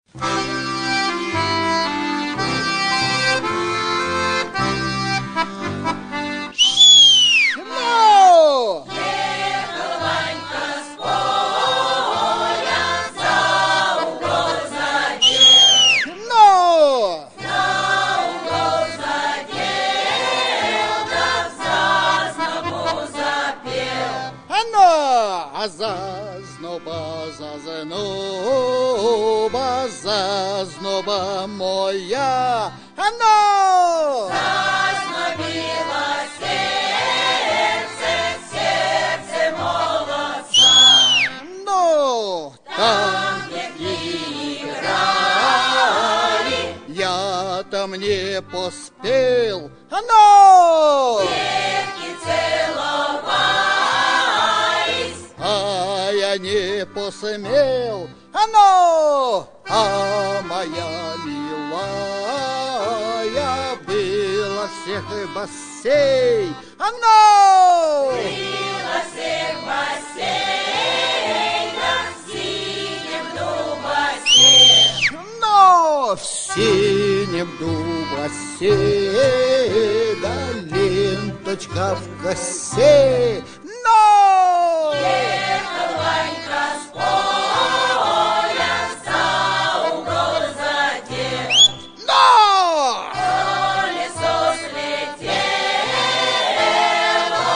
Зазноба моя, оно зазнобило сердце молодца. Ну, там, где книги играли, я-то мне поспел, оно девки целовались, а я не посмел, оно, а моя милая была всех бассей, оно было всех бассейнах в синем дубасе. но в синем дубасе, да ленточка в косе, но Ехал Ванька с поля, за угол задел, но колесо слетело.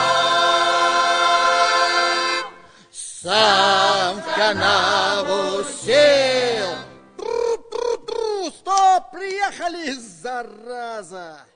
сам в канаву сел. Стоп, приехали, зараза!